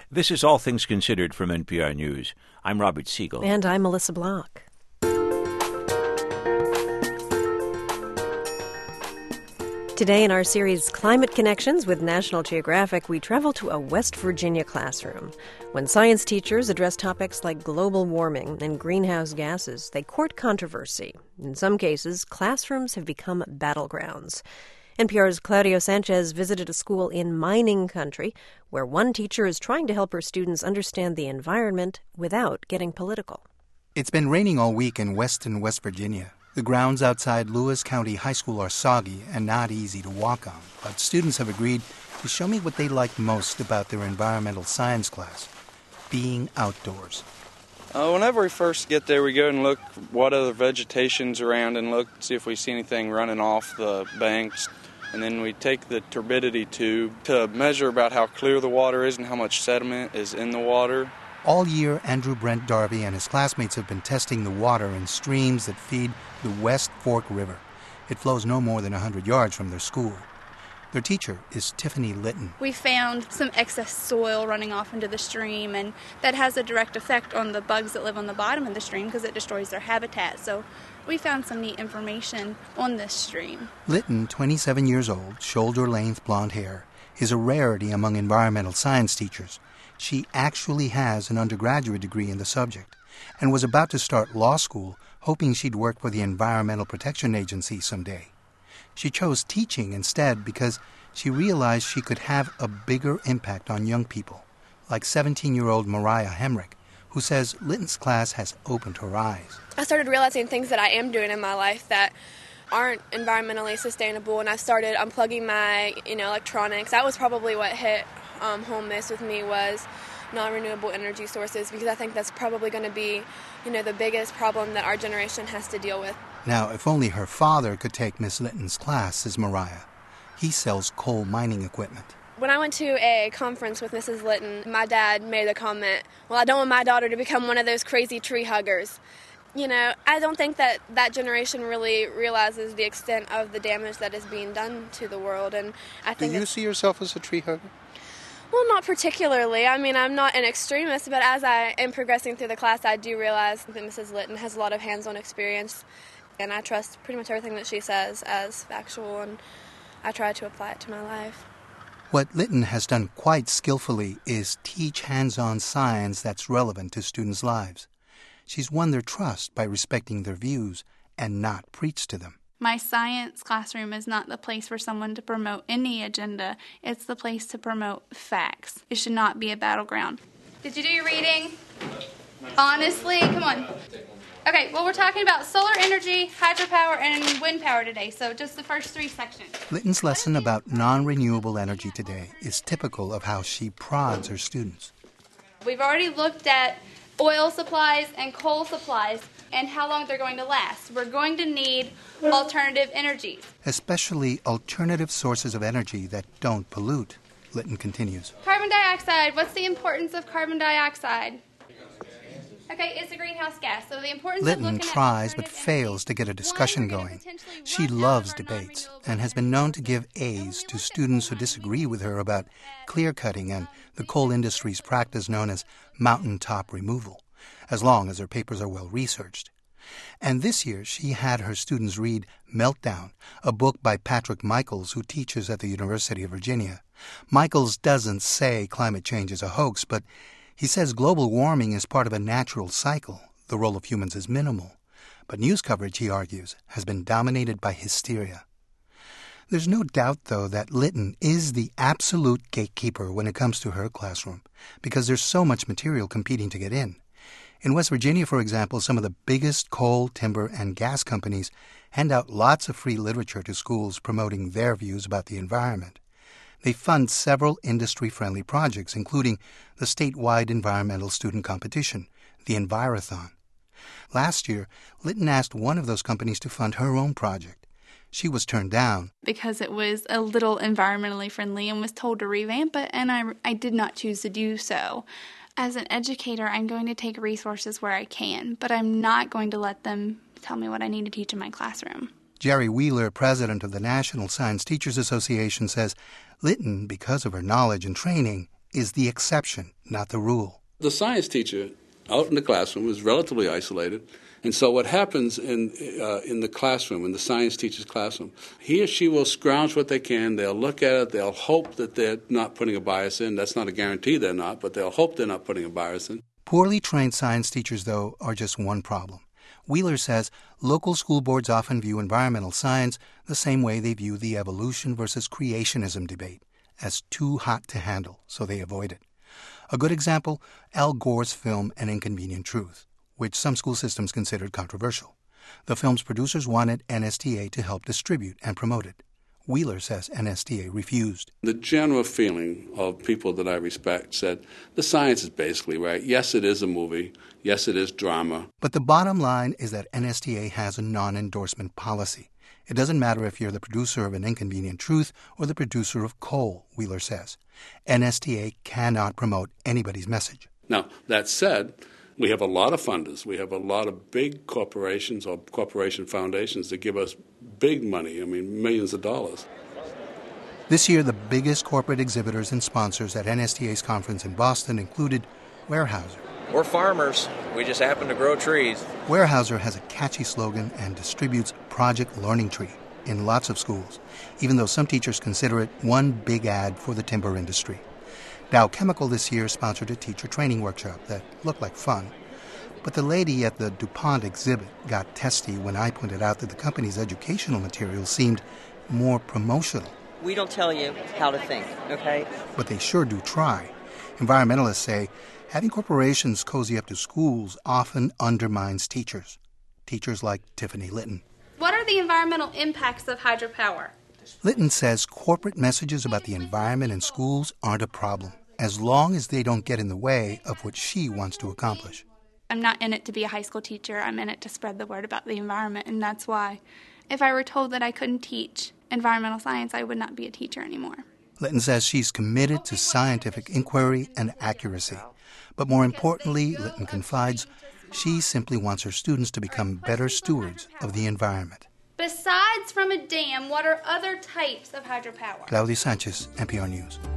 This is All Things Considered from NPR News. I'm Robert Siegel. And I'm Melissa Block. Today in our series Climate Connections with National Geographic, we travel to a West Virginia classroom. When science teachers address topics like global warming and greenhouse gases, they court controversy. In some cases, classrooms have become battlegrounds. NPR's Claudio Sanchez visited a school in mining country where one teacher is trying to help her students understand the environment without getting political. It's been raining all week in western West Virginia. The grounds outside Lewis County High School are soggy and not easy to walk on, but students have agreed to show me what they like most about their environmental science class, being outdoors. Whenever we first get there, we go and look what other vegetation's around and look, see if we see anything running off the banks. And then we take the turbidity tube to measure about how clear the water is and how much sediment is in the water. All year, Andrew Brent Darby and his classmates have been testing the water in streams that feed the West Fork River. It flows no more than 100 yards from their school. Their teacher is Tiffany Litton. We found some excess soil running off into the stream, and that has a direct effect on the bugs that live on the bottom of the stream because it destroys their habitat. So we found some neat information on this stream. Litton, 27 years old, shoulder-length blonde hair, is a rarity among environmental science teachers. She actually has an undergraduate degree in the subject and was about to start law school, hoping she'd work for the Environmental Protection Agency someday. She chose teaching instead because she realized she could have a bigger impact on young people, like 17-year-old Mariah Hemrick, who says Litton's class has opened her eyes. I started realizing things that I am doing in my life that aren't environmentally sustainable, and I started unplugging my electronics. That was probably what hit home most with me, was non-renewable energy sources, because I think that's probably going to be the biggest problem that our generation has to deal with. Now, if only her father could take Miss Litton's class, says Mariah. He sells coal mining equipment. When I went to a conference with Mrs. Litton, my dad made the comment, well, I don't want my daughter to become one of those crazy tree huggers. I don't think that generation really realizes the extent of the damage that is being done to the world. And I think Do you see yourself as a tree hugger? Well, not particularly. I mean, I'm not an extremist, but as I am progressing through the class, I do realize that Mrs. Litton has a lot of hands-on experience, and I trust pretty much everything that she says as factual, and I try to apply it to my life. What Litton has done quite skillfully is teach hands-on science that's relevant to students' lives. She's won their trust by respecting their views and not preach to them. My science classroom is not the place for someone to promote any agenda. It's the place to promote facts. It should not be a battleground. Did you do your reading? Honestly? Come on. Okay, well, we're talking about solar energy, hydropower, and wind power today, so just the first 3 sections. Litton's lesson about non-renewable energy today is typical of how she prods her students. We've already looked at oil supplies and coal supplies and how long they're going to last. We're going to need alternative energies. Especially alternative sources of energy that don't pollute, Litton continues. Carbon dioxide. What's the importance of carbon dioxide? Okay, it's a greenhouse gas. So the importance Litton of looking tries at but fails to get a discussion going. She loves debates and has been known to give A's to students who disagree with her about clear-cutting and the coal industry's practice known as mountaintop removal, as long as her papers are well researched. And this year she had her students read Meltdown, a book by Patrick Michaels, who teaches at the University of Virginia. Michaels doesn't say climate change is a hoax, but he says global warming is part of a natural cycle. The role of humans is minimal. But news coverage, he argues, has been dominated by hysteria. There's no doubt, though, that Litton is the absolute gatekeeper when it comes to her classroom, because there's so much material competing to get in. In West Virginia, for example, some of the biggest coal, timber, and gas companies hand out lots of free literature to schools promoting their views about the environment. They fund several industry-friendly projects, including the statewide environmental student competition, the Envirothon. Last year, Litton asked one of those companies to fund her own project. She was turned down because it was a little environmentally friendly and was told to revamp it, and I did not choose to do so. As an educator, I'm going to take resources where I can, but I'm not going to let them tell me what I need to teach in my classroom. Jerry Wheeler, president of the National Science Teachers Association, says Litton, because of her knowledge and training, is the exception, not the rule. The science teacher out in the classroom is relatively isolated. And so what happens in the classroom, in the science teacher's classroom, he or she will scrounge what they can. They'll look at it. They'll hope that they're not putting a bias in. That's not a guarantee they're not, but they'll hope they're not putting a bias in. Poorly trained science teachers, though, are just one problem. Wheeler says local school boards often view environmental science the same way they view the evolution versus creationism debate, as too hot to handle, so they avoid it. A good example, Al Gore's film An Inconvenient Truth, which some school systems considered controversial. The film's producers wanted NSTA to help distribute and promote it. Wheeler says NSTA refused. The general feeling of people that I respect said, the science is basically right. Yes, it is a movie. Yes, it is drama. But the bottom line is that NSTA has a non-endorsement policy. It doesn't matter if you're the producer of An Inconvenient Truth or the producer of Coal, Wheeler says. NSTA cannot promote anybody's message. Now, that said, we have a lot of funders. We have a lot of big corporations or corporation foundations that give us big money, millions of dollars. This year, the biggest corporate exhibitors and sponsors at NSTA's conference in Boston included Weyerhaeuser. We're farmers. We just happen to grow trees. Weyerhaeuser has a catchy slogan and distributes Project Learning Tree in lots of schools, even though some teachers consider it one big ad for the timber industry. Dow Chemical this year sponsored a teacher training workshop that looked like fun. But the lady at the DuPont exhibit got testy when I pointed out that the company's educational materials seemed more promotional. We don't tell you how to think, okay? But they sure do try. Environmentalists say having corporations cozy up to schools often undermines teachers. Teachers like Tiffany Litton. What are the environmental impacts of hydropower? Litton says corporate messages about the environment in schools aren't a problem, as long as they don't get in the way of what she wants to accomplish. I'm not in it to be a high school teacher. I'm in it to spread the word about the environment, and that's why if I were told that I couldn't teach environmental science, I would not be a teacher anymore. Litton says she's committed to scientific inquiry and accuracy. But more importantly, Litton confides, she simply wants her students to become better stewards of the environment. Besides from a dam, what are other types of hydropower? Claudia Sanchez, NPR News.